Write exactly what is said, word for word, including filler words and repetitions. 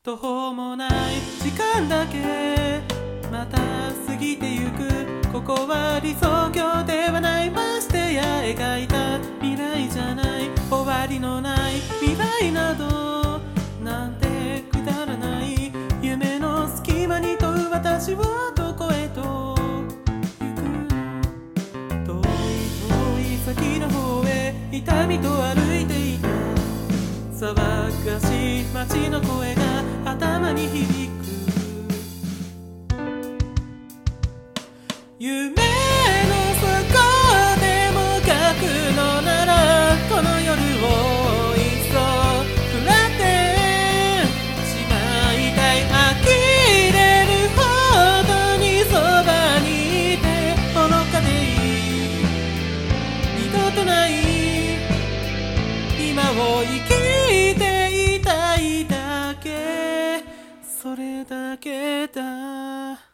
途方もない時間だけまた過ぎてゆく。ここは理想郷ではない。ましてや描いた未来じゃない。終わりのない未来などなんてくだらない。夢の隙間に問う私はどこへと行く。遠い遠い先の方へ痛みと歩いていた。騒がしい街の声が頭に響く。夢の底でも書くのならこの夜をいっそ食らってしまいたい。呆れるほどにそばにいて愚かでいい。二度とない今を生きていたいだけ、それだけだ。